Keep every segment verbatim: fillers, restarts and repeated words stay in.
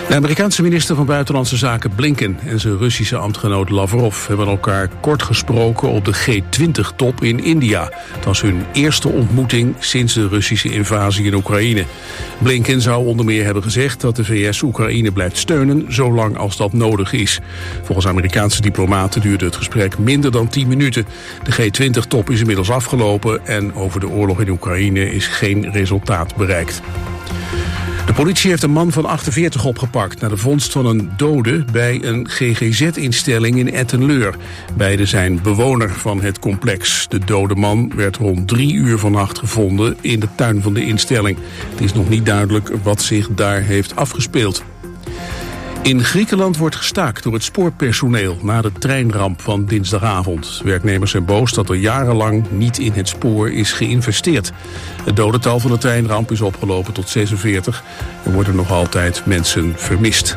De Amerikaanse minister van Buitenlandse Zaken Blinken en zijn Russische ambtgenoot Lavrov hebben elkaar kort gesproken op de G twintig top in India. Het was hun eerste ontmoeting sinds de Russische invasie in Oekraïne. Blinken zou onder meer hebben gezegd dat de V S Oekraïne blijft steunen zolang als dat nodig is. Volgens Amerikaanse diplomaten duurde het gesprek minder dan tien minuten. De G twintig top is inmiddels afgelopen en over de oorlog in Oekraïne is geen resultaat bereikt. De politie heeft een man van achtenveertig opgepakt na de vondst van een dode bij een G G Z-instelling in Etten-Leur. Beiden zijn bewoner van het complex. De dode man werd rond drie uur vannacht gevonden in de tuin van de instelling. Het is nog niet duidelijk wat zich daar heeft afgespeeld. In Griekenland wordt gestaakt door het spoorpersoneel na de treinramp van dinsdagavond. Werknemers zijn boos dat er jarenlang niet in het spoor is geïnvesteerd. Het dodental van de treinramp is opgelopen tot zesenveertig. Er worden nog altijd mensen vermist.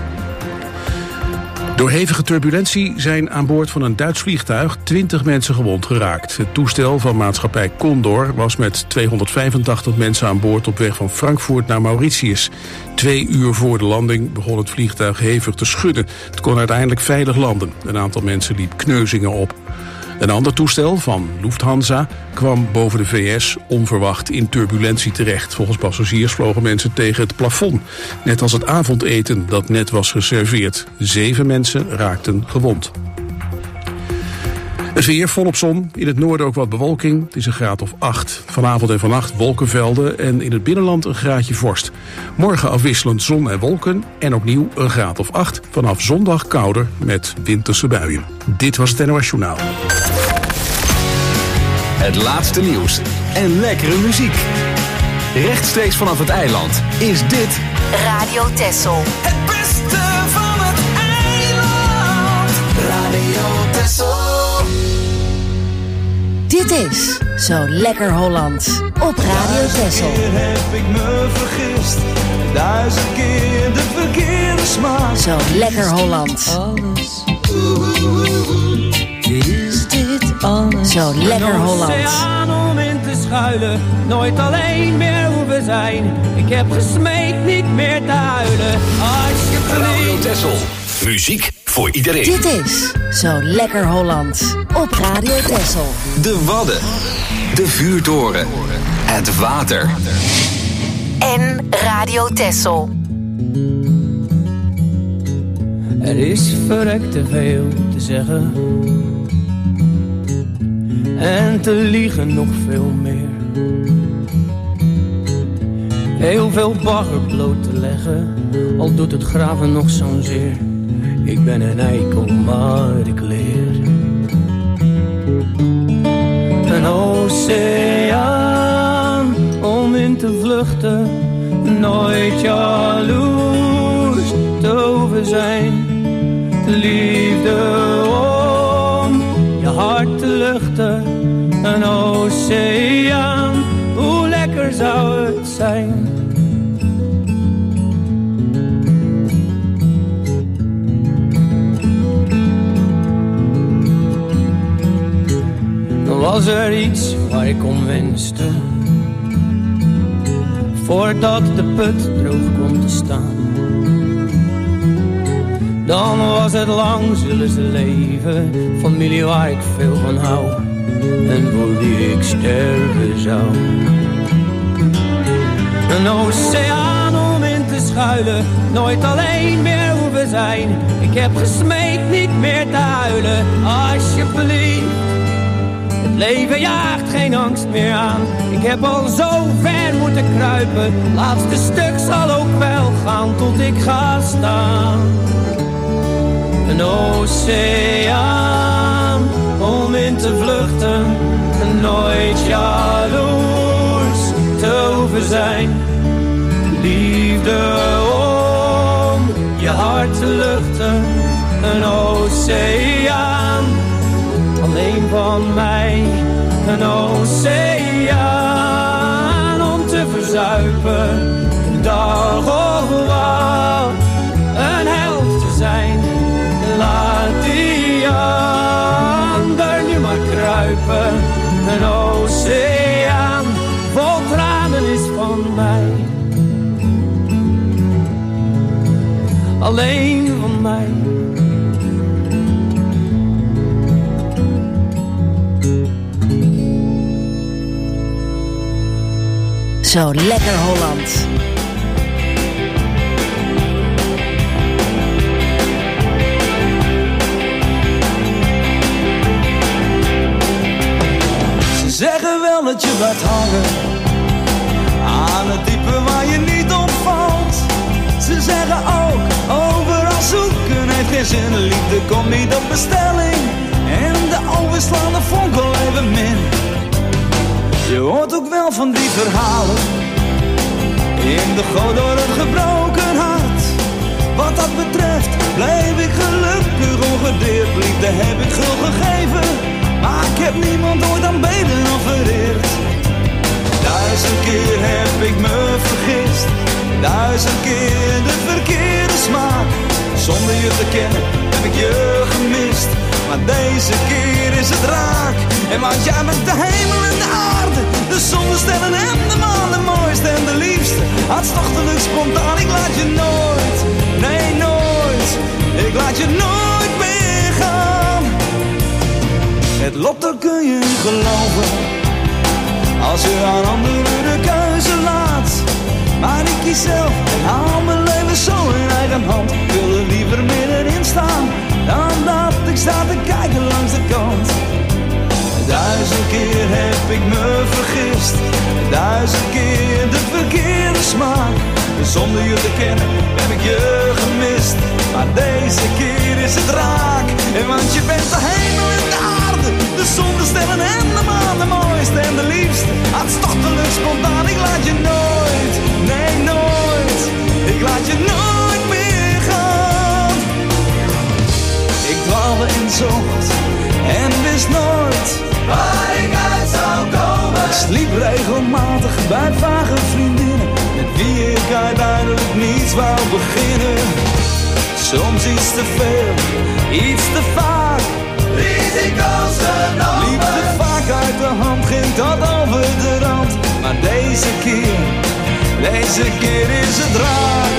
Door hevige turbulentie zijn aan boord van een Duits vliegtuig twintig mensen gewond geraakt. Het toestel van maatschappij Condor was met tweehonderdvijfentachtig mensen aan boord op weg van Frankfurt naar Mauritius. Twee uur voor de landing begon het vliegtuig hevig te schudden. Het kon uiteindelijk veilig landen. Een aantal mensen liep kneuzingen op. Een ander toestel van Lufthansa kwam boven de V S onverwacht in turbulentie terecht. Volgens passagiers vlogen mensen tegen het plafond. Net als het avondeten dat net was geserveerd. Zeven mensen raakten gewond. Het weer volop zon, in het noorden ook wat bewolking. Het is een graad of acht. Vanavond en vannacht wolkenvelden en in het binnenland een graadje vorst. Morgen afwisselend zon en wolken en opnieuw een graad of acht. Vanaf zondag kouder met winterse buien. Dit was het N O S Journaal. Het laatste nieuws en lekkere muziek. Rechtstreeks vanaf het eiland is dit Radio Texel. Het beste van het eiland. Radio Texel. Dit is Zo Lekker Holland op Radio Texel. Duizend keer heb ik me vergist. Duizend keer de verkeerde smaak. Zo Lekker Holland. Alles. Is dit alles? Zo Lekker Holland. Oceaan om in te schuilen, nooit alleen meer hoeven zijn. Ik heb gesmeekt niet meer te huilen. Radio Alsjeblieft. Texel. Muziek voor iedereen. Dit is Zo Lekker Holland op Radio Texel. De Wadden, de vuurtoren, het water. En Radio Texel. Er is verrekt te veel te zeggen. En te liegen nog veel meer. Heel veel bagger bloot te leggen, al doet het graven nog zo'n zeer. Ik ben een eikel, maar ik leer. Een oceaan om in te vluchten, nooit jaloers te hoeven zijn. Liefde om je hart te luchten, een oceaan, hoe lekker zou het zijn. Dan was er iets waar ik om wenste, voordat de put droog kwam te staan. Dan was het lang zullen ze leven, familie waar ik veel van hou en voor wie ik sterven zou. Een oceaan om in te schuilen, nooit alleen meer hoeven zijn. Ik heb gesmeekt niet meer te huilen, alsjeblieft. Het leven jaagt geen angst meer aan, ik heb al zo ver moeten kruipen. Laatste stuk zal ook wel gaan tot ik ga staan. Een oceaan om in te vluchten, nooit jaloers te hoeven zijn. Liefde om je hart te luchten, een oceaan alleen van mij. Een oceaan om te verzuipen, dag of wat, een held te zijn. Laat die ander nu maar kruipen. Een oceaan vol tranen is van mij. alleen van mij. Zo lekker Holland. Ze zeggen wel dat je blijft hangen aan het diepe waar je niet op valt. Ze zeggen ook, overal zoeken heeft geen zin. Liefde komt niet op bestelling en de overslaande vonk al even min. Je hoort ook wel van die verhalen in de goot door een gebroken hart. Wat dat betreft bleef ik gelukkig ongedeerd. Liefde heb ik gul gegeven, maar ik heb niemand ooit aanbeden of vereerd. Duizend keer heb ik me vergist, duizend keer de verkeerde smaak. Zonder je te kennen heb ik je gemist, maar deze keer is het raak. En want jij bent de hemel en de aarde, de zon, de sterren en de maan, de mooiste en de liefste. Hartstochtelijk spontaan, ik laat je nooit, nee nooit, ik laat je nooit meer gaan. Het lot, daar kun je in geloven, als je aan anderen de keuze laat. Maar ik kies zelf en haal mijn leven zo in eigen hand. Ik wil er liever middenin staan, dan dat ik sta te kijken langs de kant. Duizend keer heb ik me vergist, duizend keer de verkeerde smaak. Zonder je te kennen heb ik je gemist, maar deze keer is het raak. En want je bent de hemel en de aarde, de zon, de sterren en de maan, de mooiste en de liefste. Hartstochtelijk spontaan, ik laat je nooit, nee nooit, ik laat je nooit meer gaan. Ik dwaalde en zocht en wist nooit waar ik uit zou komen. Ik sliep regelmatig bij vage vriendinnen, met wie ik uiteindelijk niets wou beginnen. Soms iets te veel, iets te vaak, risico's genomen. Liefde vaak uit de hand, ging tot over de rand. Maar deze keer, deze keer is het raak.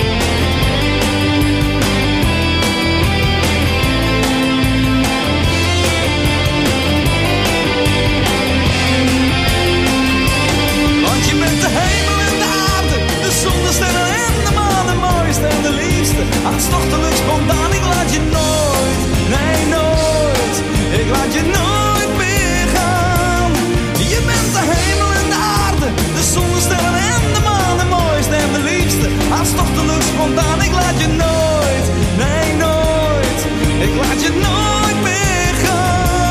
Je bent de hemel en de aarde, de zon, de sterren en de maan, de mooiste en de liefste. Hartstochtelijk spontaan, ik laat je nooit, nee nooit, ik laat je nooit meer gaan. Je bent de hemel en de aarde, de zon, de sterren en de maan, de mooiste en de liefste. Hartstochtelijk spontaan, ik laat je nooit, nee nooit, ik laat je nooit meer gaan.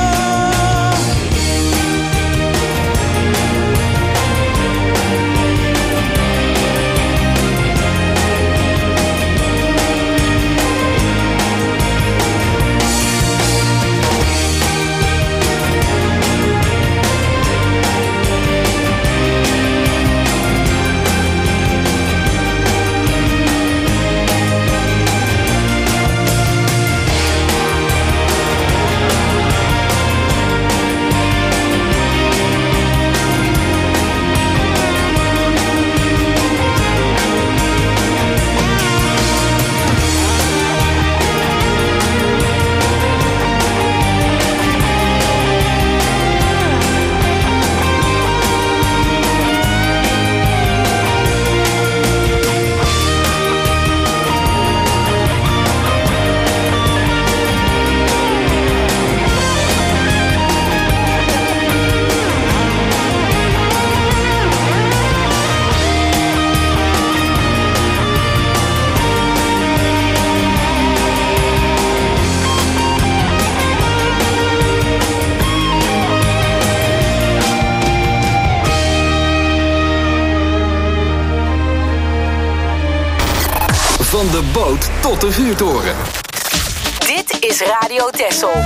Van de boot tot de vuurtoren. Dit is Radio Texel.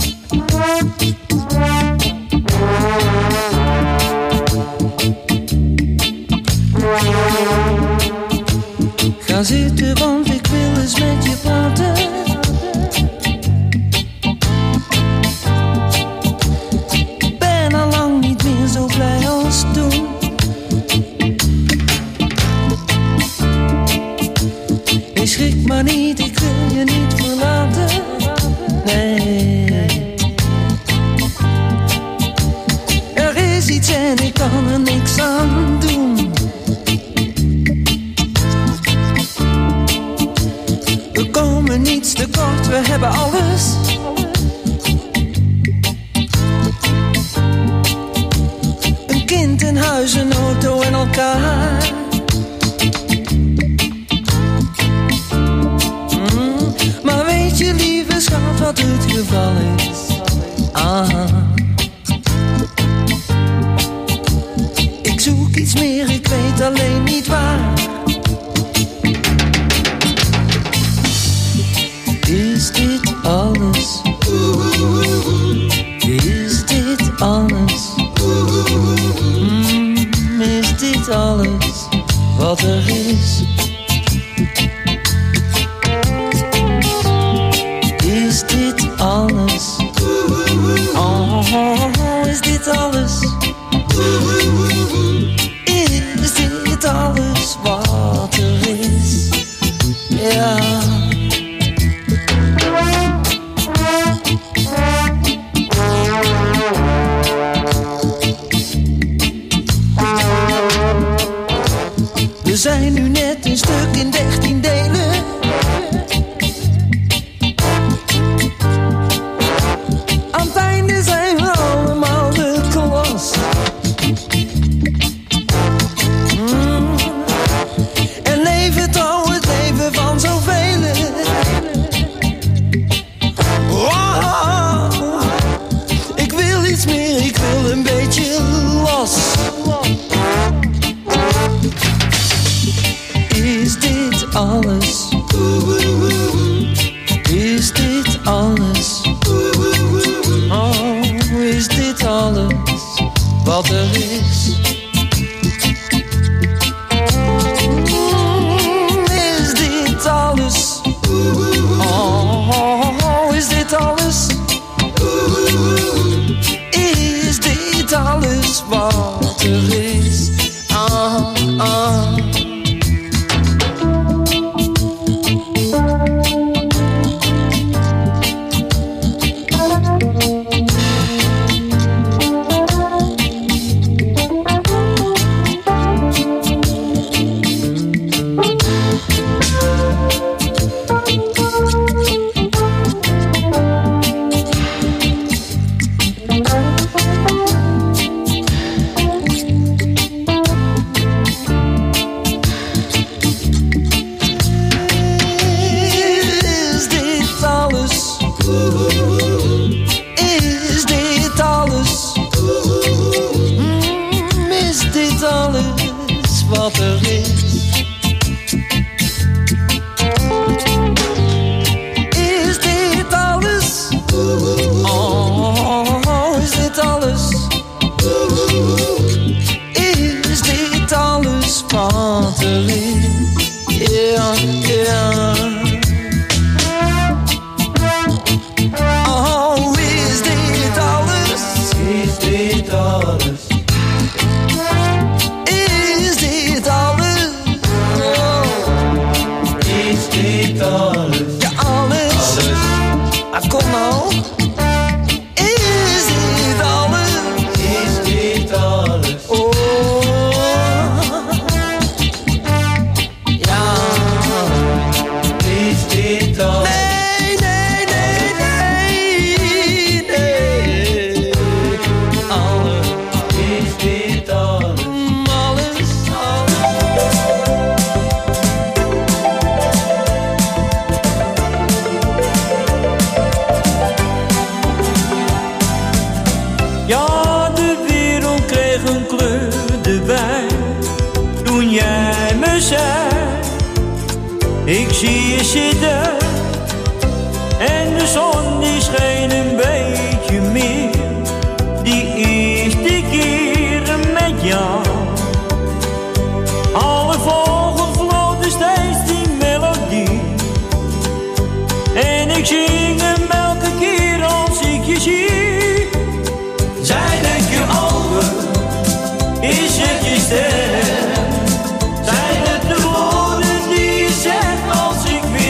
Ga zitten, want ik wil eens met je praten. Ik ben al lang niet meer zo blij als toen. Is Schrik maar niet, ik wil je niet verlaten. Nee. Er is iets en ik kan er niks aan doen. We komen niets tekort, we hebben alles. Een kind, een huis, een auto en elkaar. Mm, maar weet je, lieve schat, wat het geval is? Ah. Ik zoek iets meer, ik weet alleen niet waar. Is dit alles? Is dit alles? Mm, is dit alles wat er is? Is dit alles? Oh, is dit alles? Is dit alles wat er is? Ja. We zijn nu net een stuk in dertien delen. Aan het einde zijn we allemaal de klas. Mm. En leven trouw het leven van zoveel. Oh, ik wil iets meer, ik wil een beetje los. Is dit alles? Is dit alles? Oh, is dit alles wat er is? Mm, is dit alles? Oh, is dit alles? Is dit alles wat er is? Ah, ah. Wat er is. Is dit alles? Oh, is dit alles? Is dit alles wat er is? Ja, ja. Oh, is dit alles? Is dit alles? Is dit alles? Oh. Is dit alles? Ja, alles. Alles. Ah, kom nou. Is dit alles? Is dit alles? Oh. Ja. Is dit alles? Nee, nee, nee, nee, nee. Alles. Is dit alles? Ja, de wereld kreeg een kleur erbij toen jij me zei: ik zie je zitten en de zon die scheen een beetje meer. Die eerste keren met jou, alle vogels floten steeds die melodie. En ik zing hem elke keer als ik je zie. Zijn het je ogen, is het je stem? Zijn het de woorden die je zegt als ik weer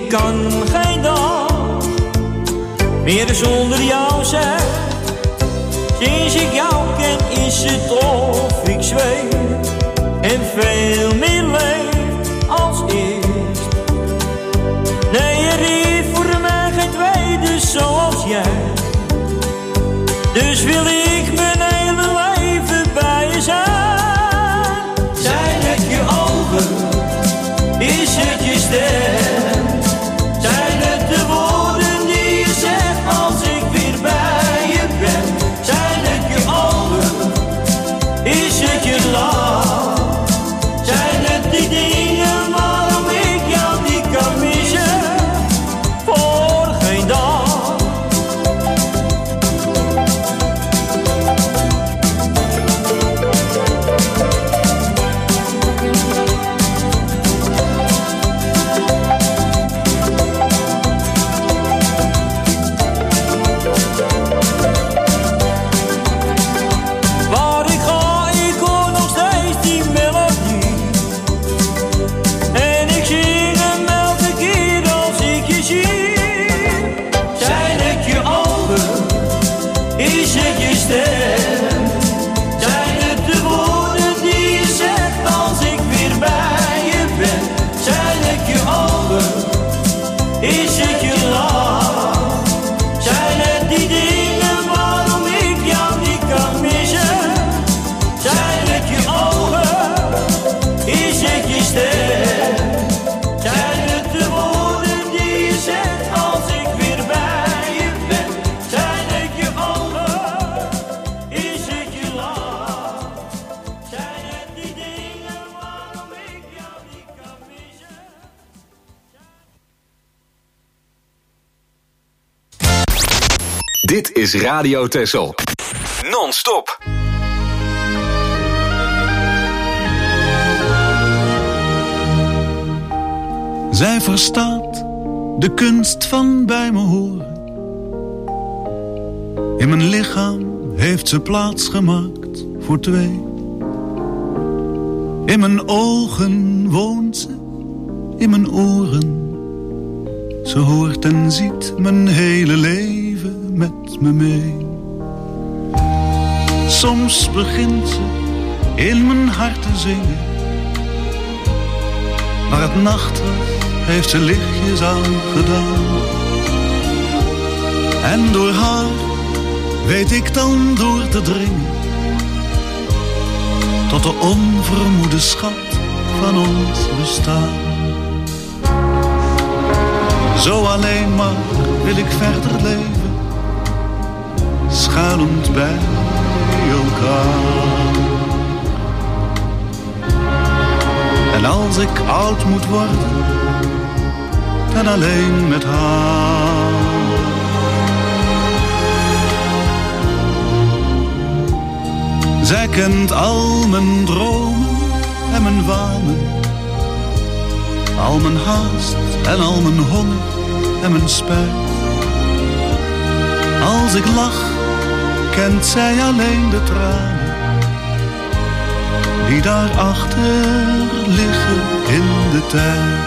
kan geen dag meer zonder jou zijn. Sinds ik jou ken is het of ik zweef en veel meer leef als eerst. Nee, er is voor mij geen tweede zoals jij. Dus wil ik mijn hele leven bij je zijn. Zijn het je ogen? Is het je stem? Zijn het de woorden die je zegt als ik weer bij je ben? Zijn het je ogen? Is het je lach? Zijn het die dingen waarom ik jou niet kan missen? Voor geen dag. Is het je lach? Zijn het die dingen waarom ik jou niet kan missen? Zijn het je ogen? Is het je stem? Zijn het de woorden die je zegt als ik weer bij je ben? Zijn het je ogen? Is het je lach? Zijn het die dingen waarom ik jou niet kan missen? Dit is Radio Texel. Non-stop. Zij verstaat de kunst van bij me horen. In mijn lichaam heeft ze plaats gemaakt voor twee. In mijn ogen woont ze, in mijn oren. Ze hoort en ziet mijn hele leven met me mee. Soms begint ze in mijn hart te zingen. Maar het nachtwacht heeft ze lichtjes aangedaan. En door haar weet ik dan door te dringen tot de onvermoede schat van ons bestaan. Zo alleen maar wil ik verder leven, schuilend bij elkaar. En als ik oud moet worden, dan alleen met haar. Zij kent al mijn dromen en mijn wanen, al mijn haast en al mijn honger en mijn spijt. Als ik lach, kent zij alleen de tranen die daarachter liggen in de tijd.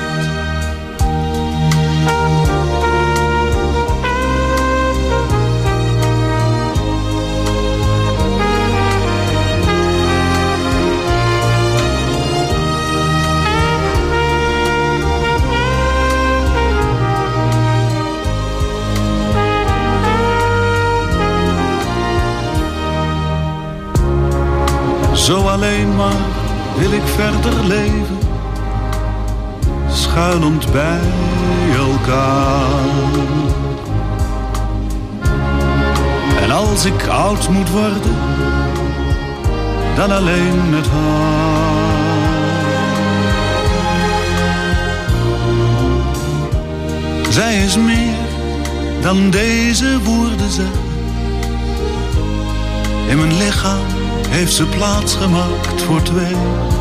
Zo alleen maar wil ik verder leven, schuilend bij elkaar. En als ik oud moet worden, dan alleen met haar. Zij is meer dan deze woorden zeggen. In mijn lichaam heeft ze plaats gemaakt voor twee.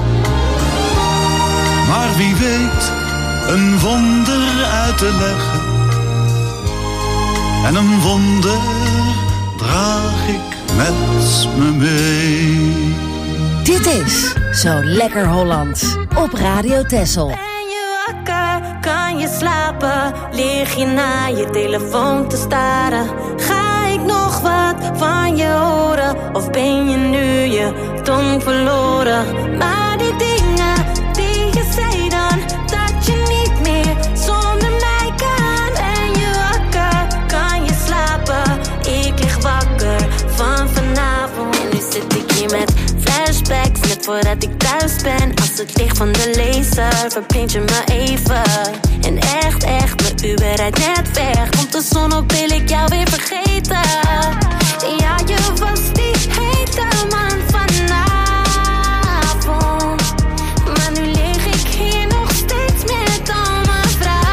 Maar wie weet een wonder uit te leggen. En een wonder draag ik met me mee. Dit is Zo Lekker Holland op Radio Texel. Ben je wakker, kan je slapen? Lig je naar je telefoon te staren? Ga ik nog wat van je horen? Of ben je nu je tong verloren? Maar die dingen die je zei dan, dat je niet meer zonder mij kan. Ben je wakker? Kan je slapen? Ik lig wakker van vanavond. En nu zit ik hier met flashbacks, net voordat ik thuis ben. Als het licht van de laser verblind je me even. En echt, echt, mijn Uber rijdt net weg. Komt de zon op, wil ik jou weer vergeten. Ja, je was die hete man vanavond. Maar nu lig ik hier nog steeds met al mijn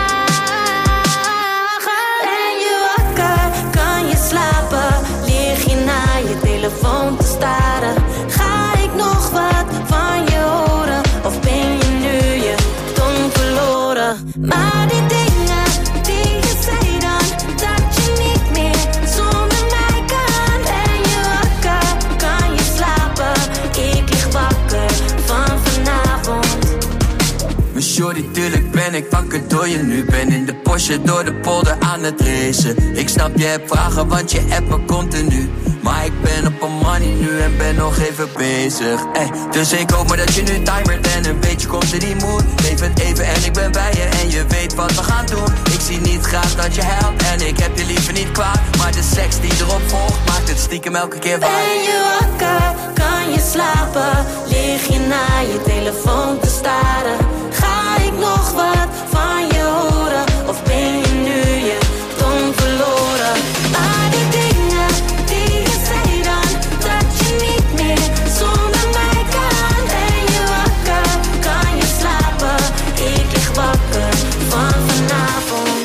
vragen. Ben je wakker? Kan je slapen? Lig je naar je telefoon te staren? Ga ik nog wat van je horen? Of ben je nu je tong verloren? Maar die dingen die je zei dan, dat je niet meer zonder mij kan. Ben je wakker? Kan je slapen? Ik lig wakker van vanavond. Mijn shorty, tuurlijk ben ik wakker door je nu. Ben in de Porsche door de polder aan het racen. Ik snap je hebt vragen, want je appt me continu. Maar ik ben op een money nu en ben nog even bezig. Ey, dus ik hoop maar dat je nu timert en een beetje komt in die mood. Leef het even en ik ben bij je en je weet wat we gaan doen. Ik zie niet graag dat je helpt en ik heb je liever niet kwaad. Maar de seks die erop volgt maakt het stiekem elke keer waar. Ben je wakker? Kan je slapen? Lig je naar je telefoon te staren? Ga ik nog wat van je horen? Of ben je nu je tong verloren? Maar die dingen die je zei dan, dat je niet meer zonder mij kan. Ben je wakker? Kan je slapen? Ik lig wakker van vanavond.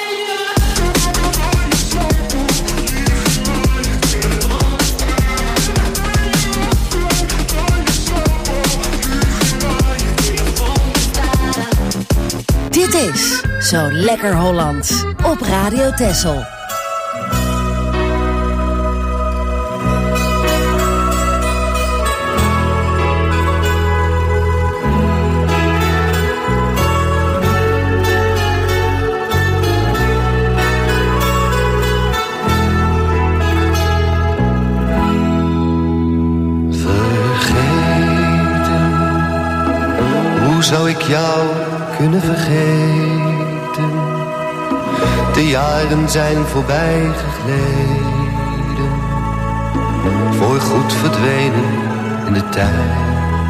Dit is Zo Lekker Holland op Radio Texel. Hoe zou ik jou kunnen vergeten? De jaren zijn voorbij gegleden, voor goed verdwenen in de tijd.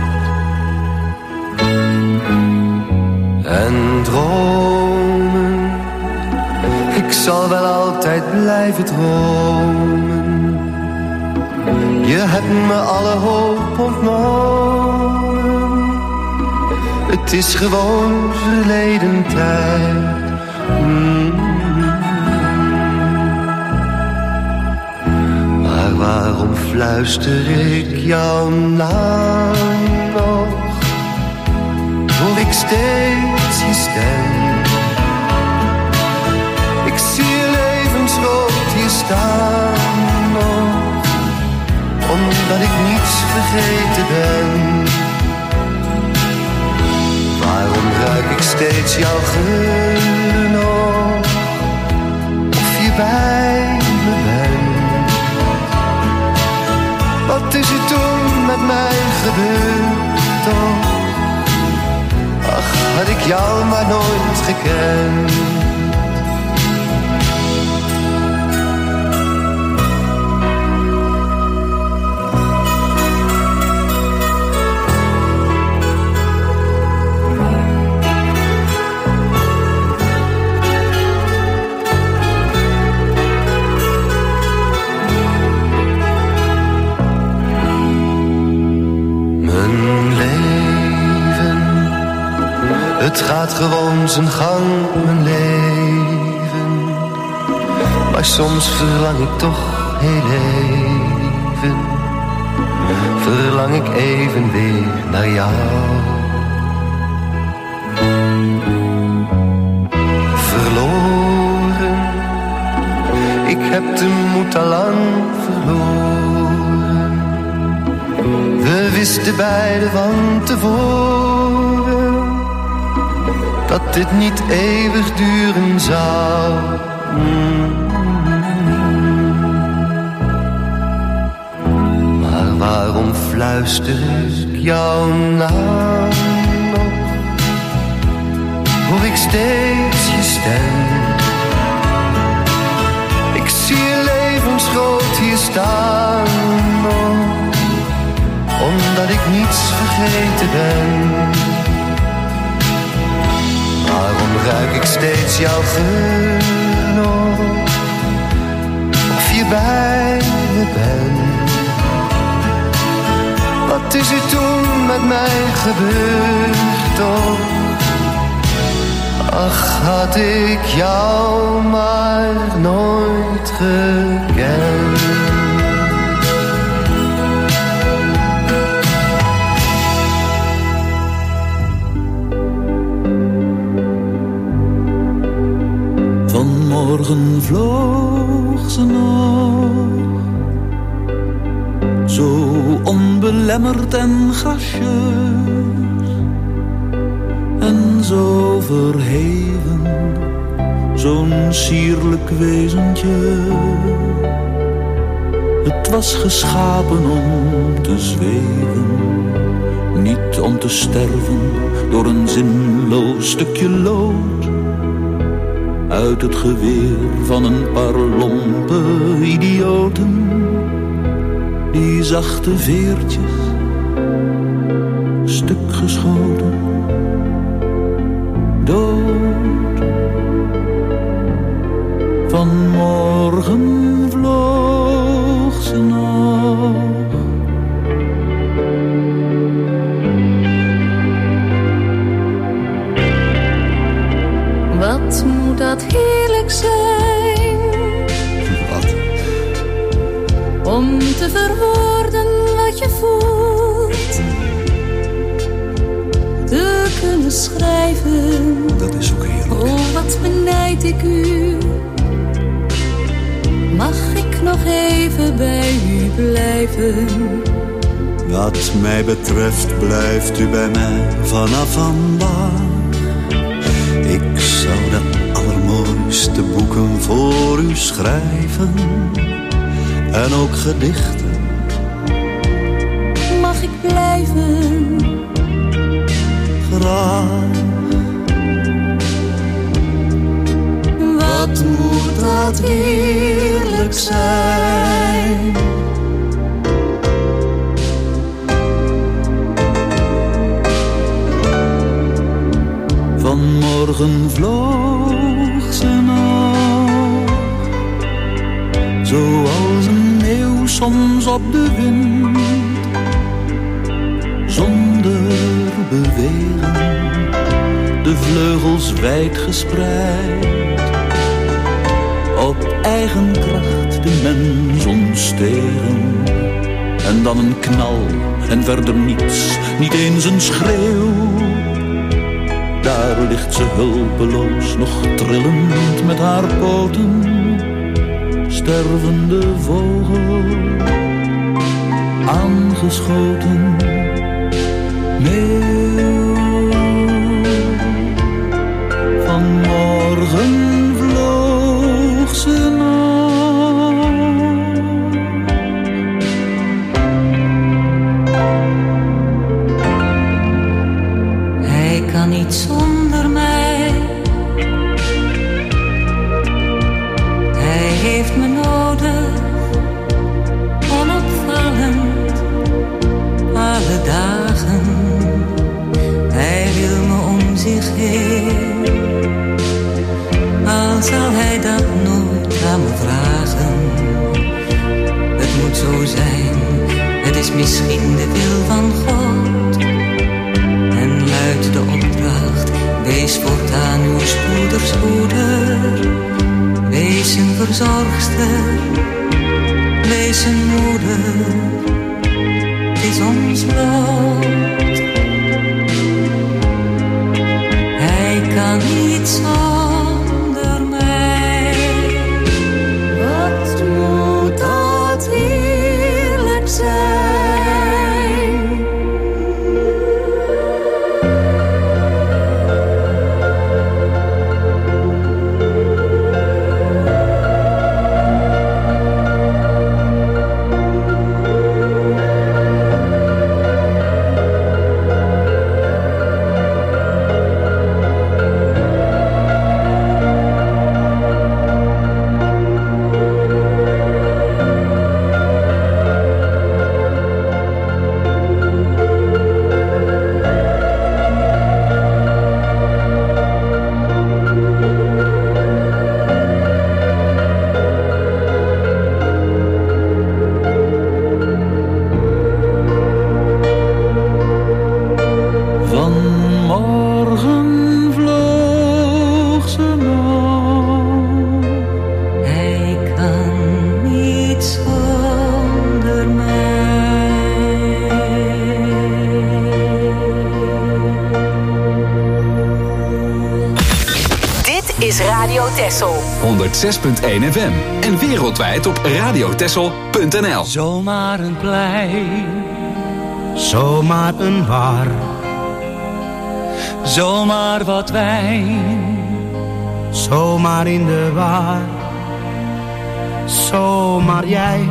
En dromen, ik zal wel altijd blijven dromen. Je hebt me alle hoop ontnomen. Het is gewoon verleden tijd. Mm. Maar waarom fluister ik jouw naam nog? Hoor ik steeds je stem. Ik zie je levensrood hier staan nog, omdat ik niets vergeten ben. Waarom ruik ik steeds jouw geur nog, of je bij me bent? Wat is er toen met mij gebeurd toch? Ach, had ik jou maar nooit gekend. Het gaat gewoon zijn gang, mijn leven. Maar soms verlang ik toch heel even. Verlang ik even weer naar jou. Verloren, ik heb de moed al lang verloren. We wisten beiden van tevoren dat dit niet eeuwig duren zou. Maar waarom fluister ik jouw naam nog? Hoor ik steeds je stem. Ik zie je levensgroot hier staan nog, omdat ik niets vergeten ben. Waarom ruik ik steeds jouw geur nog, of je bij me bent? Wat is er toen met mij gebeurd toch? Ach, had ik jou maar nooit gekend. Vanmorgen vloog ze nog, zo onbelemmerd en gracieus, en zo verheven, zo'n sierlijk wezentje. Het was geschapen om te zweven, niet om te sterven door een zinloos stukje lood uit het geweer van een paar lompe idioten. Die zachte veertjes, stuk geschoten, dood. Vanmorgen vloog ze nog. Wat moet dat heerlijk zijn? Wat? Om te verwoorden wat je voelt, te kunnen schrijven. Dat is ook heerlijk. Oh, wat benijd ik u. Mag ik nog even bij u blijven? Wat mij betreft blijft u bij mij vanaf vandaag. Ik zou de allermooiste boeken voor u schrijven, en ook gedichten. Mag ik blijven? Graag. Wat moet dat heerlijk zijn? Vanmorgen vloog ze nog, zoals een meeuw soms op de wind, zonder bewegen, de vleugels wijd gespreid, op eigen kracht de mens ontstegen. En dan een knal en verder niets, niet eens een schreeuw. Daar ligt ze hulpeloos, nog trillend met haar poten, stervende vogel, aangeschoten. Meeuw, vanmorgen vloog ze nog. Hij kan niet zonder mij. Hij heeft me nodig, onopvallend, alle dagen. Hij wil me om zich heen, al zal hij dat nooit aan me vragen. Het moet zo zijn, het is misschien de wil van God. En luidt de opdracht, wees voortaan uw spoeders moeder. Wees een verzorgster, wees een moeder. Het is ons lot. Hij kan niet zonder mij. Wat moet dat heerlijk zijn? Texel. honderd zes punt één F M. En wereldwijd op radiotexel punt n l. Zomaar een plein, zomaar een bar, zomaar wat wijn, zomaar in de war. Zomaar jij,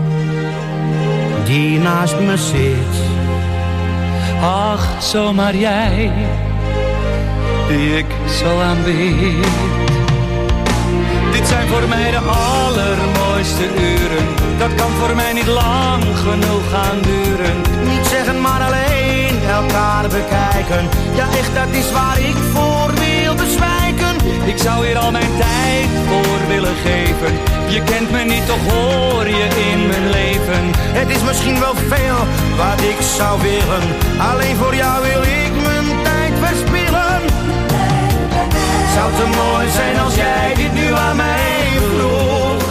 die naast me zit. Ach, zomaar jij, die ik zo aanbid. Dit zijn voor mij de allermooiste uren. Dat kan voor mij niet lang genoeg gaan duren. Niet zeggen, maar alleen elkaar bekijken. Ja, echt, dat is waar ik voor wil bezwijken. Ik zou hier al mijn tijd voor willen geven. Je kent me niet, toch hoor je in mijn leven. Het is misschien wel veel wat ik zou willen. Alleen voor jou wil ik mijn tijd verspillen. Zou te mooi zijn als jij dit nu aan mij vroeg.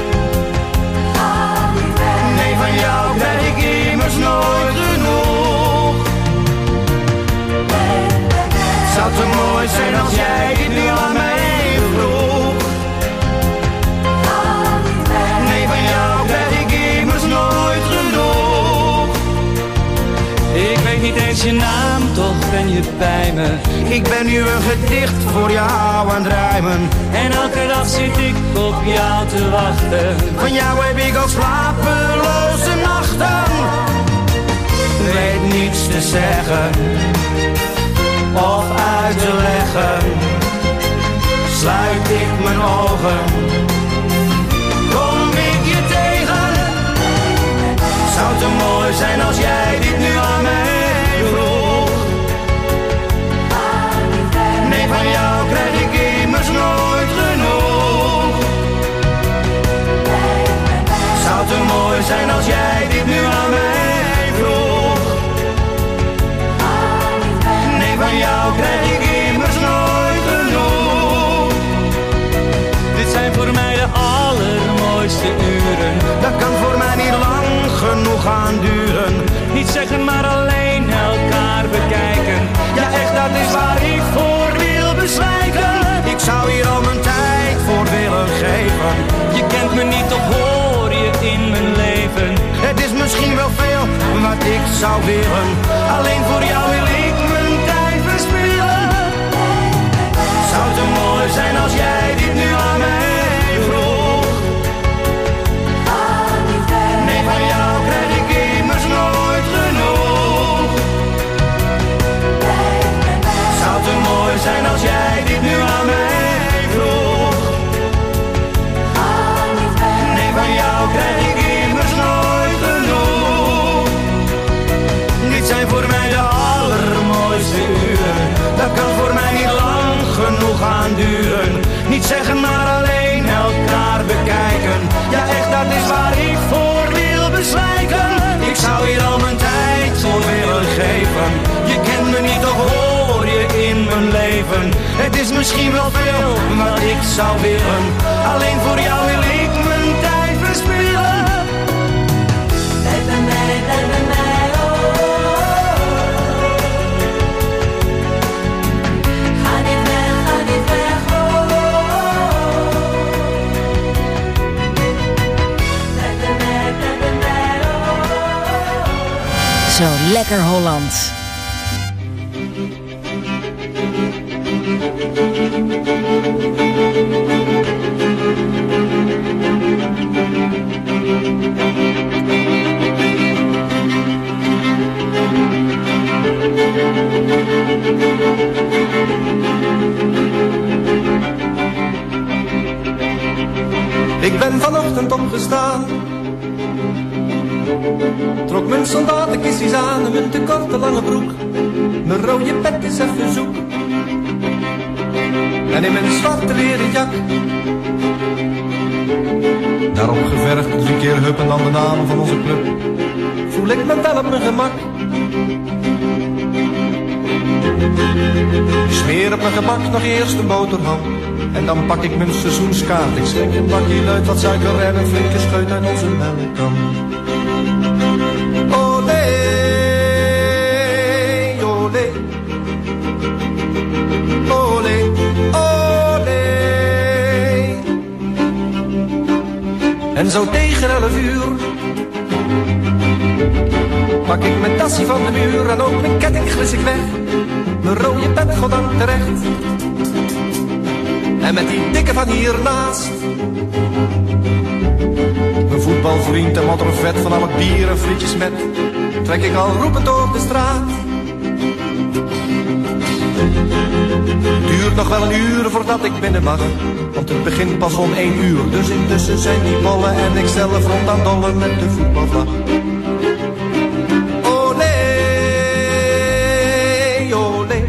Nee, van jou krijg ik immers nooit genoeg. Zou te mooi zijn als jij dit nu aan mij vroeg. Nee, van jou krijg ik immers nooit genoeg. Ik weet niet eens je naam, toch ben je bij me. Ik ben nu een gedicht voor jou aan het rijmen. En elke dag zit ik op jou te wachten. Van jou heb ik al slapeloze nachten. Weet niets te zeggen of uit te leggen. Sluit ik mijn ogen, kom ik je tegen. Zou te mooi zijn als jij dit nu aan mij vroeg. Nee, van jou krijg ik immers nooit genoeg. Zou te mooi zijn als jij dit nu aan mij vroeg. Nee, van jou krijg ik immers nooit genoeg. Dit zijn voor mij de allermooiste uren. Dat kan voor mij niet lang genoeg gaan duren. Niet zeggen, maar alleen elkaar bekijken. Ja, echt, dat is waar ik voor wil bezwijken. Ik zou hier al mijn tijd voor willen geven. Je kent me niet, toch hoor je in mijn leven. Het is misschien wel veel wat ik zou willen. Alleen voor jou wil ik mijn tijd verspillen. Zou te mooi zijn als jij dit nu aan mij vroeg. Nee, van jou krijg ik immers nooit genoeg. Zou te mooi zijn als jij dit nu aan mij vroeg. Nee, van jou krijg ik immers nooit genoeg. Dit zijn voor mij de allermooiste uren. Dat kan voor mij niet lang genoeg gaan duren. Niet zeggen, maar alleen elkaar bekijken. Ja, echt, dat is waar ik voor wil bezwijken. Ik zou hier al mijn tijd voor willen geven. Je kent me niet, toch hoor je in mijn leven. Het is misschien wel veel wat ik zou willen. Alleen voor jou wil ik mijn tijd verspillen. Blijf bij mij, blijf bij mij, oh. Ga niet weg, ga niet weg, oh. Blijf bij mij, blijf bij mij, oh. Zo lekker Holland. Ik ben vanochtend opgestaan, trok mijn soldatenkistjes aan en mijn te korte lange broek. Mijn rode pet is even zoek en in mijn zwarte leren jak, daarop geverfd drie keer hup en dan de naam van onze club, voel ik me wel op mijn gemak. Ik smeer op mijn gemak nog eerst een boterham en dan pak ik mijn seizoenskaart. Ik schenk een bakje luid wat suiker en een flinke scheut uit onze melkkan. Olé, olé, olé, olé. En zo tegen elf uur pak ik mijn tassie van de muur en ook mijn ketting glis ik weg. Mijn rode pet goddank terecht. En met die dikke van hiernaast, mijn voetbalvriend en motorvet van al het bier en frietjes met, trek ik al roepend over de straat. Duurt nog wel een uur voordat ik binnen mag, want het begint pas om één uur. Dus intussen zijn die bollen en ik zelf rond aan dollen met de voetbalvlag. Olé, olé,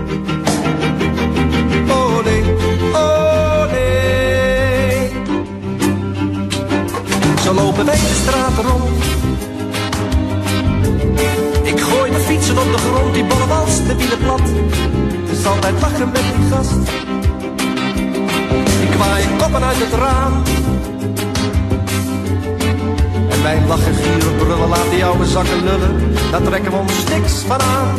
olé, olé. Zo lopen wij de straten rond. Ik gooi de fietsen op de grond, die bollen walst de wielen plat. Het is altijd lachen met die gast. Ik kwaai koppen uit het raam. En wij lachen, gieren, brullen, laat die oude zakken lullen. Daar trekken we ons niks van aan.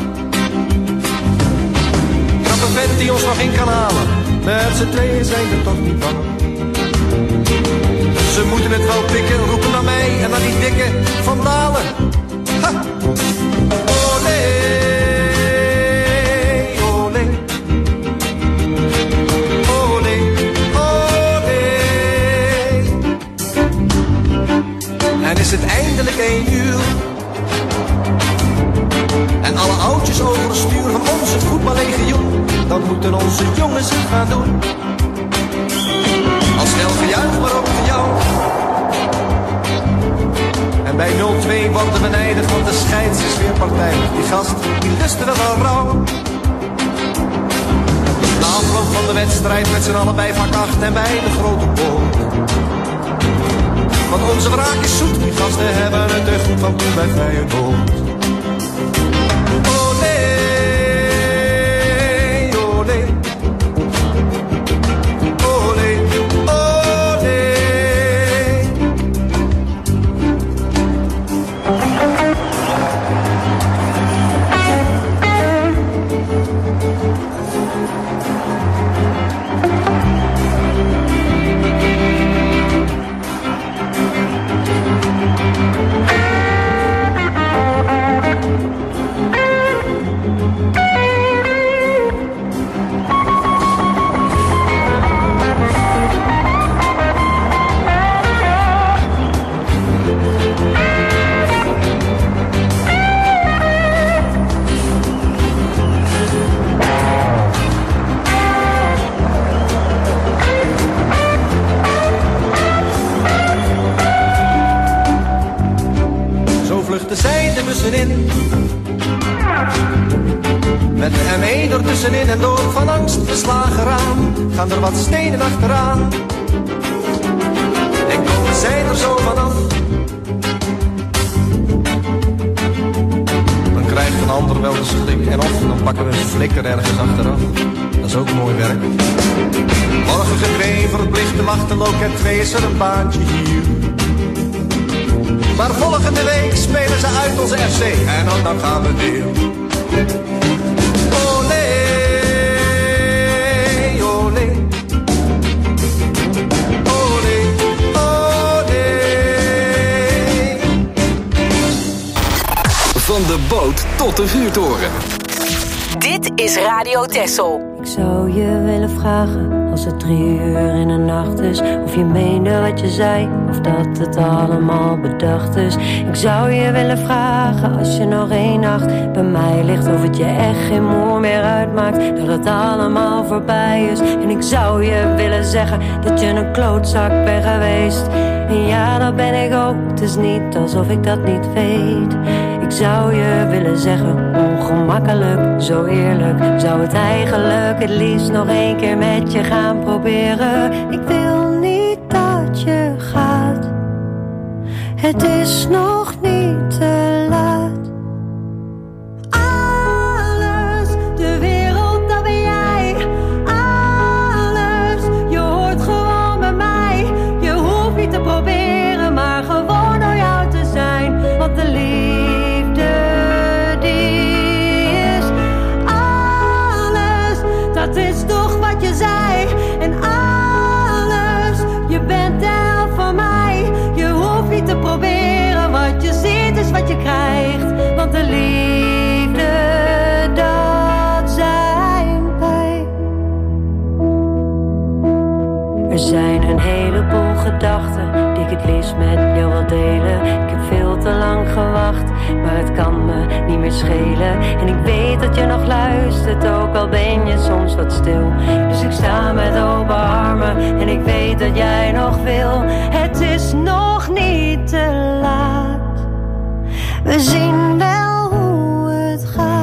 Knappe vent die ons nog in kan halen. Met z'n tweeën zijn we toch niet bang. Ze moeten het wel pikken, roepen naar mij en naar die dikke vandalen. Ha! Olé, olé, olé, olé. En is het eindelijk één uur en alle oudjes over het stuur van onze voetballegioen, dan moeten onze jongens het gaan doen. Als wel gejuich, maar ook voor jou. En bij nul twee worden we nijdig, want de scheids is weer partij. Die gast, die lustte wel wel rauw. Na afloop van de wedstrijd met z'n allen bij vak acht en bij de grote bol. Want onze wraak is zoet, die gasten hebben het er goed van toen bij Feyenoord. Olé, olé, olé, olé. Vluchten zij de bussen in, met de M één er tussenin en door van angst verslagen raam, gaan er wat stenen achteraan. En komen zij er zo vanaf, dan krijgt een ander wel de schrik en of dan pakken we een flikker ergens achteraf. Dat is ook mooi werk. Morgen gedreven, verplicht te wachten, loket twee is er een baantje hier. Maar volgende week spelen ze uit onze F C en dan, dan gaan we weer. Olé, olé, olé, olé. Van de boot tot de vuurtoren. Dit is Radio Texel. Ik zou je willen vragen, als het drie uur in de nacht is, of je meende wat je zei, of dat het allemaal bedacht is. Ik zou je willen vragen, als je nog één nacht bij mij ligt, of het je echt geen moer meer uitmaakt, dat het allemaal voorbij is. En ik zou je willen zeggen, dat je een klootzak bent geweest. En ja, dat ben ik ook, het is niet alsof ik dat niet weet. Ik zou je willen zeggen, ongemakkelijk, zo eerlijk, zou het eigenlijk het liefst nog één keer met je gaan proberen. Ik wil niet dat je gaat, het is nog niet te laat. Alles, de wereld, dat ben jij. Alles, je hoort gewoon bij mij. Je hoeft niet te proberen, maar gewoon door jou te zijn. Want de liefde die is alles, dat is toch wat je zei. En alles, je bent de helft van mij. gedachten die ik het liefst met jou wil delen. Ik heb veel te lang gewacht, maar het kan me niet meer schelen. En ik weet dat je nog luistert, ook al ben je soms wat stil. Dus ik sta met open armen en ik weet dat jij nog wil. Het is nog niet te laat, we zien wel hoe het gaat.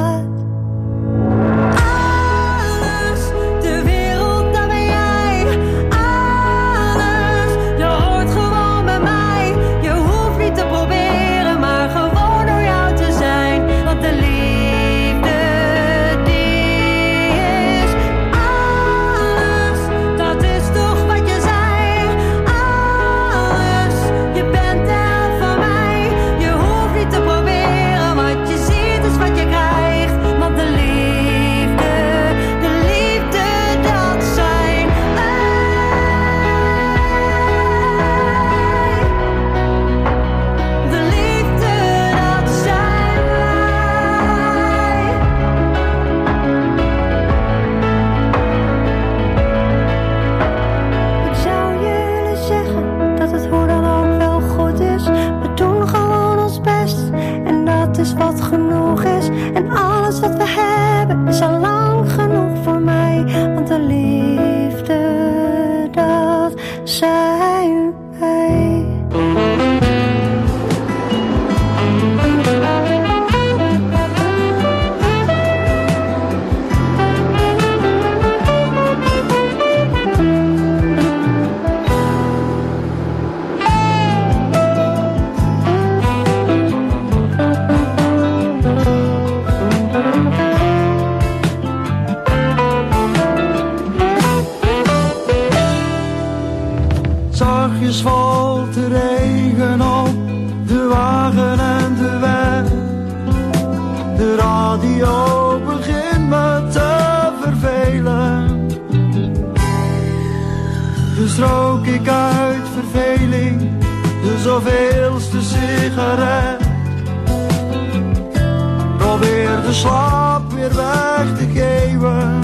Wat genoeg is en alles wat we hebben is al lang genoeg voor mij, want de liefde, dat zijn wij. Zachtjes valt de regen op de wagen en de weg. De radio begint me te vervelen. Dus rook ik uit verveling de zoveelste sigaret. Probeer de slaap weer weg te geven.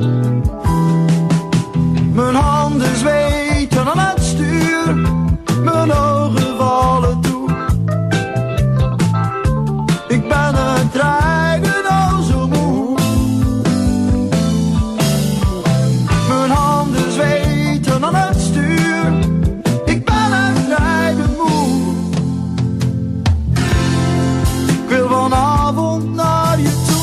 Mijn handen zweten aan het stuur, mijn ogen vallen toe. Ik ben het rijden al zo moe. Mijn handen zweten aan het stuur, ik ben het rijden moe. Ik wil vanavond naar je toe.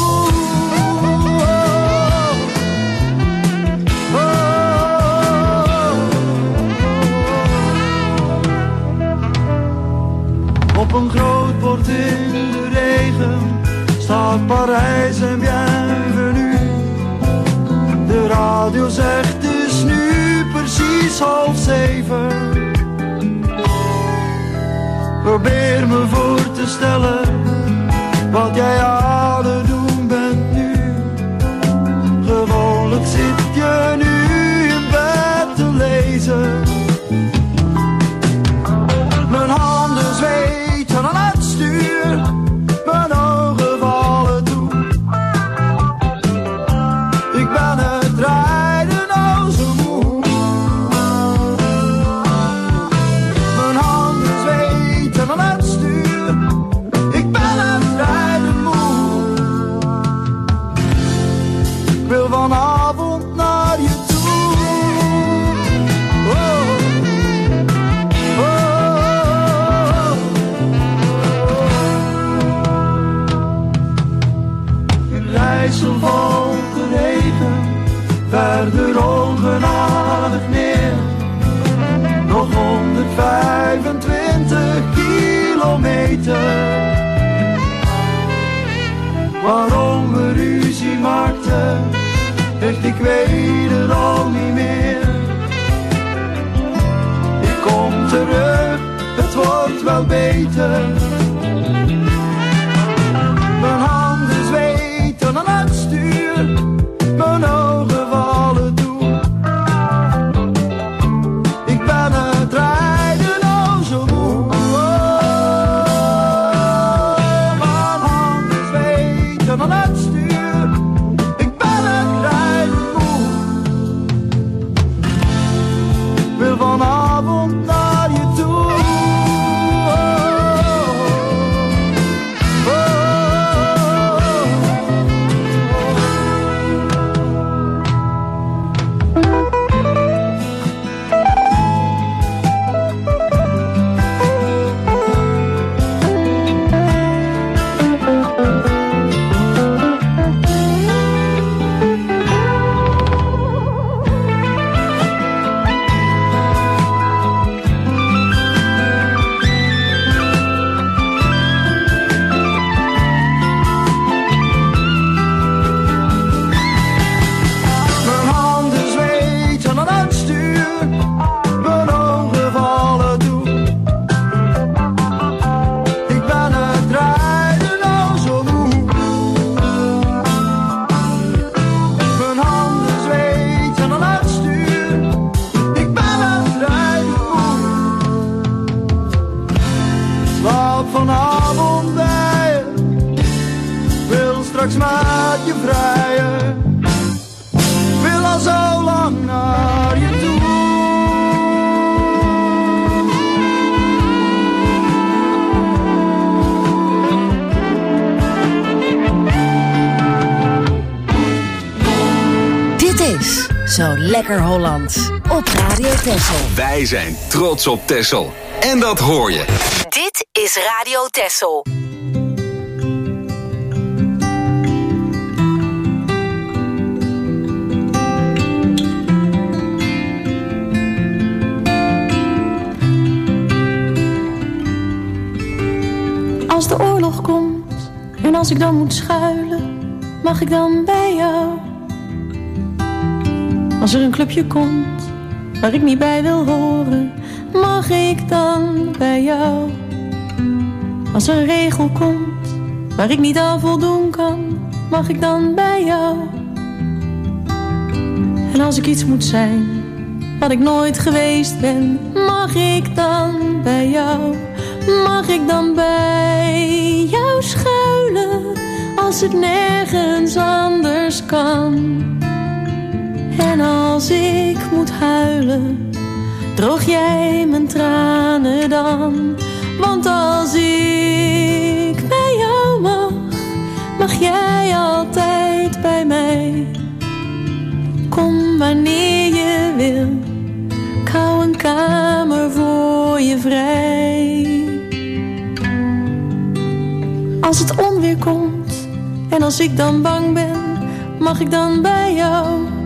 Op een groot bord in de regen staat Parijs en bienvenue. De radio zegt het is nu precies half zeven. Probeer me voor te stellen wat jij aan het doen bent nu. Gewoonlijk zit je nu in bed te lezen. Mijn handen zweten aan het stuur, mijn ogen vallen toe. Ik ben het rijden al zo moe. Mijn handen zweten aan het stuur, ik ben het rijden moe. Ik wil vanavond naar je toe. Oh. IJssel valt de regen verder ongenadig neer. Nog honderdvijfentwintig kilometer. Waarom we ruzie maakten, echt ik weet het al niet meer. Ik kom terug, het wordt wel beter. Mijn handen zweten aan het stuur, mijn ogen vallen toe. Ik ben het rijden al zo moe. Mijn handen zweten aan het stuur, ik ben het rijden moe. Ik wil vanavond naar straks met je vrijen. Ik wil al zo lang naar je toe. Dit is Zo Lekker Hollands op Radio Texel. Wij zijn trots op Texel. En dat hoor je. Dit is Radio Texel. Als de oorlog komt en als ik dan moet schuilen, mag ik dan bij jou? Als er een clubje komt waar ik niet bij wil horen, mag ik dan bij jou? Als er een regel komt waar ik niet aan voldoen kan, mag ik dan bij jou? En als ik iets moet zijn wat ik nooit geweest ben, mag ik dan bij jou? Mag ik dan bij jou schuilen als het nergens anders kan? En als ik moet huilen, droog jij mijn tranen dan? Want als ik bij jou mag, mag jij altijd bij mij. Kom wanneer je wil, ik hou een kamer voor je vrij. Als het onweer komt en als ik dan bang ben, mag ik dan bij jou?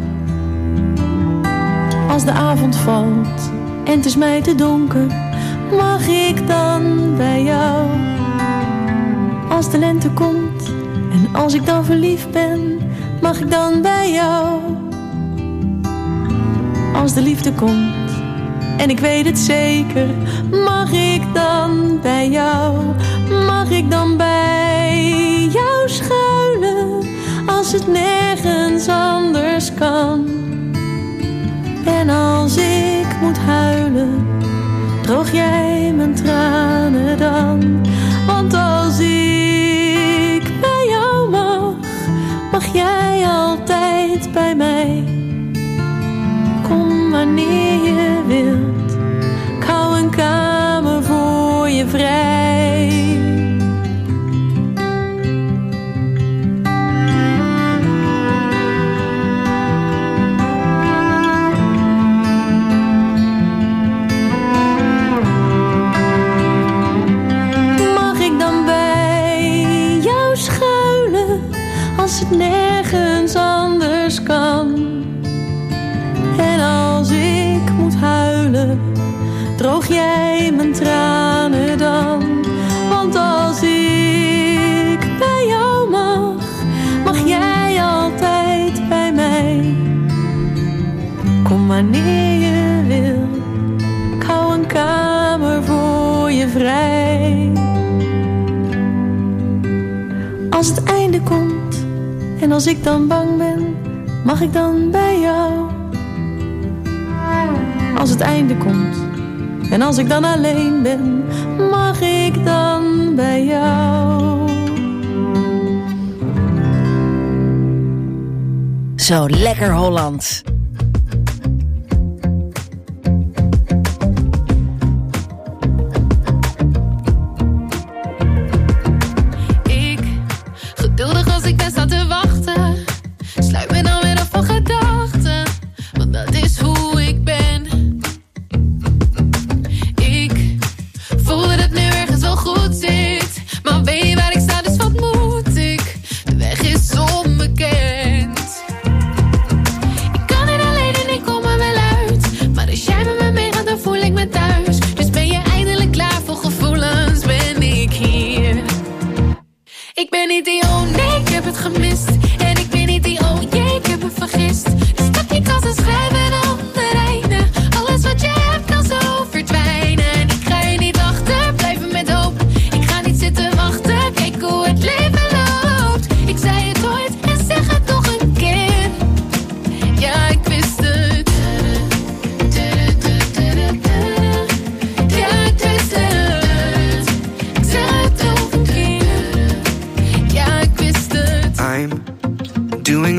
Als de avond valt en het is mij te donker, mag ik dan bij jou? Als de lente komt en als ik dan verliefd ben, mag ik dan bij jou? Als de liefde komt en ik weet het zeker, mag ik dan bij jou? Mag ik dan bij jou schuilen als het nergens anders kan? En als ik moet huilen, droog jij mijn tranen dan? Want als ik bij jou mag, mag jij altijd bij mij. Kom wanneer je wilt, ik hou een kamer voor je vrij. Als het nergens anders kan. En als ik moet huilen, droog jij mijn tranen dan? Want als ik bij jou mag, mag jij altijd bij mij. Kom wanneer je wil, ik hou een kamer voor je vrij. Als het einde komt en als ik dan bang ben, mag ik dan bij jou? Als het einde komt en als ik dan alleen ben, mag ik dan bij jou? Zo Lekker Hollands. De weg is onbekend. Ik kan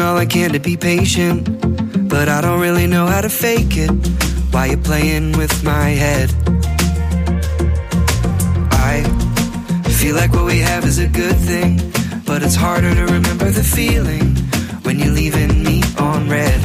all I can to be patient, but I don't really know how to fake it. Why you playing with my head? I feel like what we have is a good thing, but it's harder to remember the feeling when you're leaving me on red.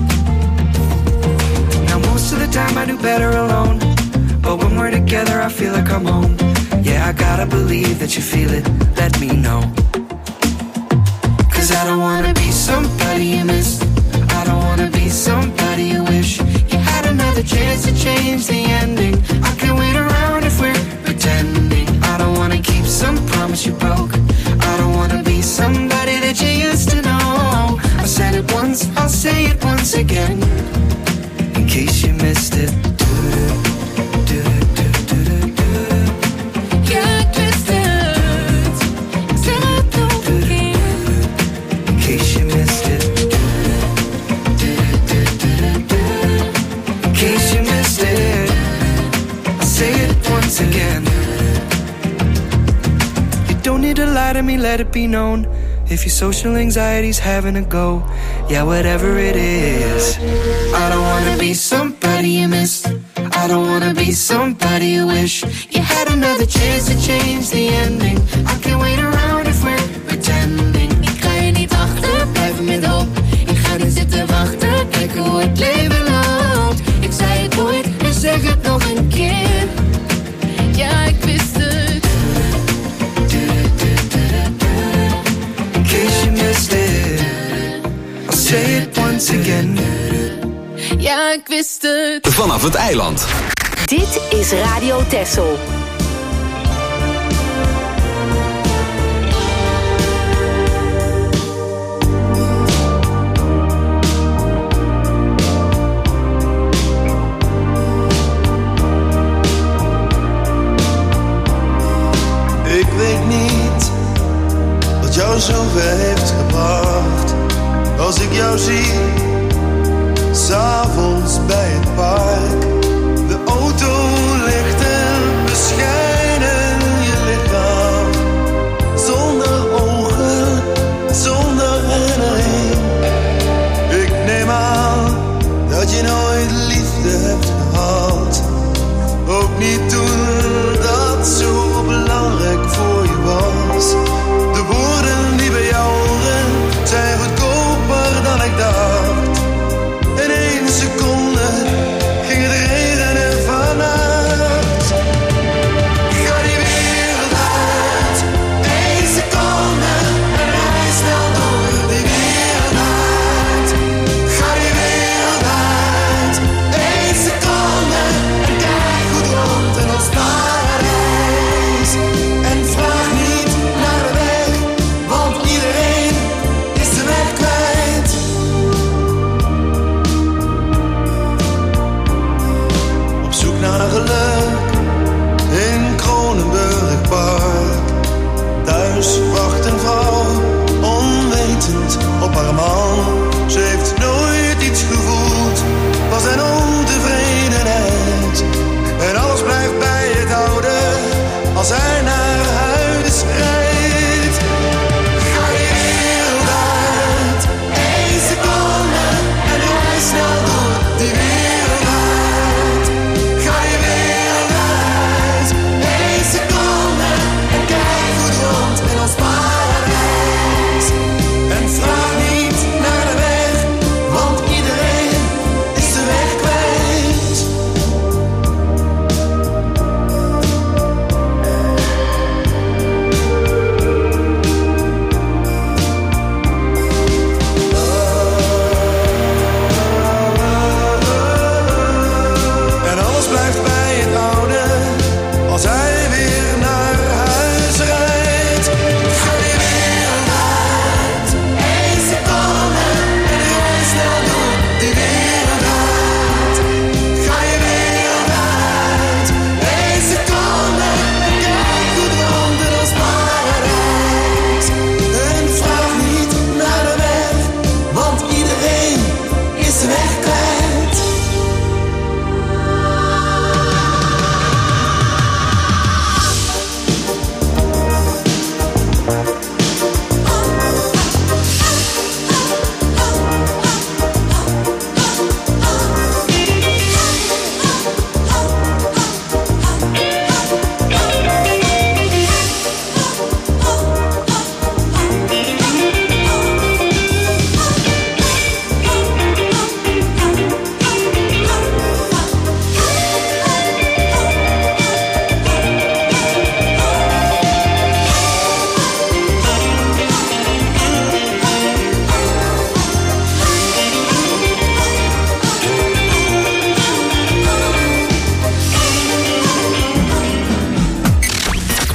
Now most of the time I do better alone, but when we're together I feel like I'm home. Yeah, I gotta believe that you feel it, let me know. Cause I don't wanna be somebody you miss, I don't wanna be somebody you wish you had another chance to change the ending. I can't wait around if we're pretending. I don't wanna keep some promise you broke, I don't wanna be somebody that you used to know. I said it once, I'll say it once again, in case you missed it. Again, you don't need to lie to me, let it be known. If your social anxiety's having a go, yeah, whatever it is. I don't wanna be somebody you miss, I don't wanna be somebody you wish you had another chance to change the ending. I can't wait around if we're pretending. Ik ga je niet wachten, blijf met op. Ik ga niet zitten wachten, kijken hoe het leven loopt. Ik zei het ooit en zeg het nog een keer. Ja, ik wist het. In case you missed it, I'll say it once again. Ja, ik wist het. Vanaf het eiland. Dit is Radio Texel. Ik weet niet wat jou zover heeft gebracht. Als ik jou zie, 's avonds bij het park. De auto ligt en beschijnen je lichaam. Zonder ogen, zonder herinnering. Ik neem aan dat je nooit liefde hebt gehad. Ook niet toen dat zo belangrijk voor je was. De woorden die bij jou horen zijn goedkoper dan ik dacht. In één seconde ging het regenen vannacht. Ga die wereld uit, één seconde en rij snel door die wereld uit. Ga die wereld uit, één seconde en kijk goed rond in ons paradijs. En vraag niet naar de weg, want iedereen is de weg kwijt. Op zoek naar geluk in Kronenburg Park. Thuis wacht een vrouw, onwetend op haar man. Ze heeft nooit iets gevoeld, was een ontevredenheid. En alles blijft bij het oude, als hij naar huis rijdt. Ga die wereld uit, één seconde en rij snel door die wereld uit. Ga die wereld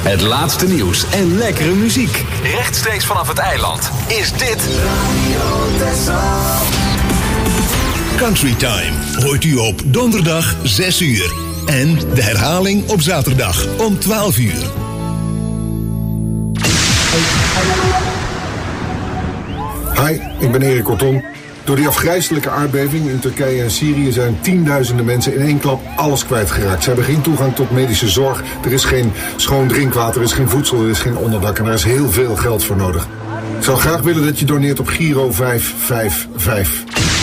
Het laatste nieuws en lekkere muziek. Rechtstreeks vanaf het eiland is dit Radio Texel. Country Time hoort u op donderdag zes uur. En de herhaling op zaterdag om twaalf uur. Hi, ik ben Erik Kortom. Door die afgrijselijke aardbeving in Turkije en Syrië zijn tienduizenden mensen in één klap alles kwijtgeraakt. Ze hebben geen toegang tot medische zorg, er is geen schoon drinkwater, er is geen voedsel, er is geen onderdak en er is heel veel geld voor nodig. Ik zou graag willen dat je doneert op Giro vijf vijf vijf.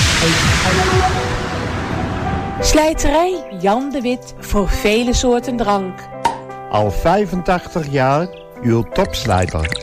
Slijterij Jan de Wit voor vele soorten drank. Al vijfentachtig jaar uw topslijter.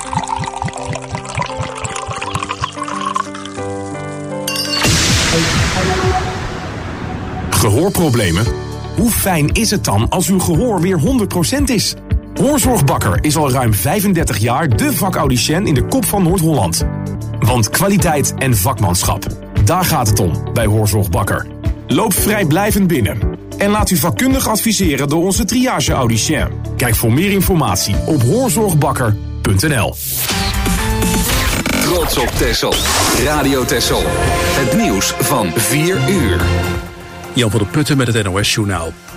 Gehoorproblemen? Hoe fijn is het dan als uw gehoor weer honderd procent is? Hoorzorgbakker is al ruim vijfendertig jaar de vakaudiënt in de kop van Noord-Holland. Want kwaliteit en vakmanschap, daar gaat het om bij Hoorzorgbakker. Loop vrijblijvend binnen en laat u vakkundig adviseren door onze triage-audicien. Kijk voor meer informatie op hoorzorgbakker punt n l. Trots op Texel. Radio Texel. Het nieuws van vier uur. Jan van der Putten met het N O S Journaal.